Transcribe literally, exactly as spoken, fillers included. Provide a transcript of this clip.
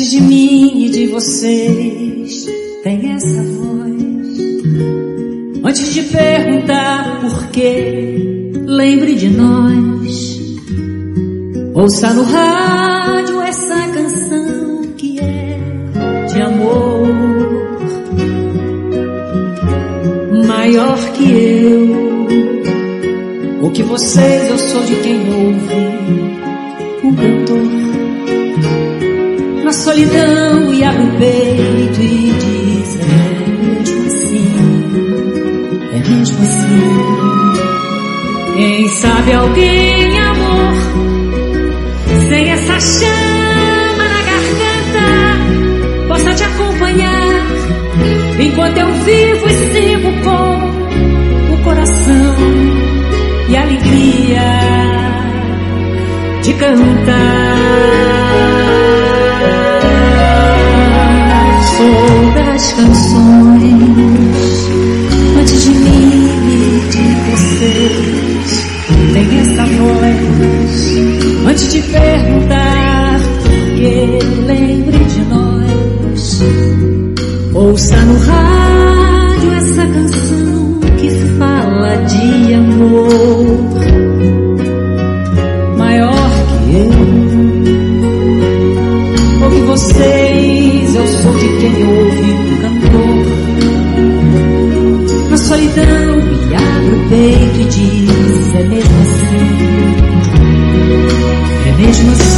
Antes de mim e de vocês tem essa voz. Antes de perguntar por quê, lembre de nós. Ouça no rádio essa canção que é de amor. Maior que eu, ou que vocês, eu sou de quem ouve um cantor. Na solidão e abre o peito e diz: é mesmo assim, é mesmo assim. Quem sabe alguém, amor, sem essa chama na garganta, possa te acompanhar enquanto eu vivo e sigo com o coração e a alegria de cantar. Sou das canções, antes de mim e de vocês tem essa voz. Antes de perguntar por que, lembre de nós. Ouça no rádio essa canção que fala de amor. Maior que eu, ou que vocês, eu sou de quem ouve um cantor. Na solidão me abre o peito e diz: é mesmo assim, é mesmo assim.